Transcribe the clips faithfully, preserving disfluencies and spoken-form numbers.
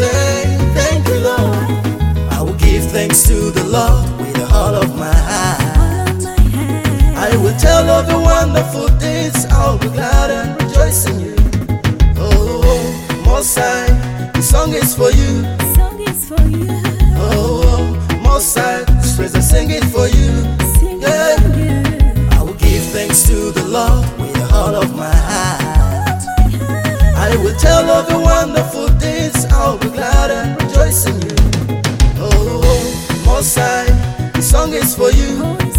say thank you, Lord. I will give thanks to the Lord with all of my heart. I will tell of the wonderful things. I'll be glad and rejoice in you. Oh, Most High, the song is for you. Oh, Most High, this praise I sing it for you. Yeah. I will give thanks to the Lord with all of my heart. I will tell of the wonderful things. I'll be glad and rejoice in you. Oh, Most High, the song is for you.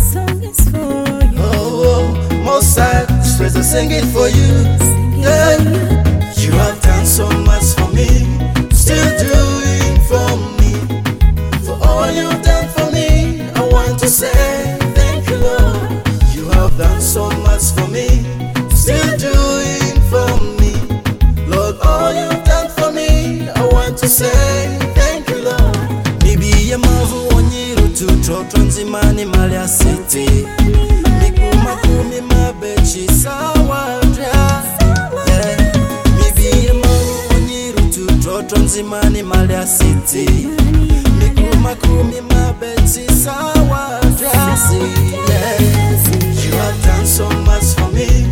Oh, Most High, this praise I sing it for you. Yeah. You have done so much for me, still doing for me. For all you've done for me, I want to say thank you, Lord. You have done so much for me, still doing for me. Lord, all you've done for me, I want to say thank you, Lord. Maybe a mavu onyiru to tro transimani malia city. Miku makumi mabechi sawa dra. Maybe a mavu onyiru to tro transimani malia city. Miku makumi mabechi sawa dra. You have done so much for me,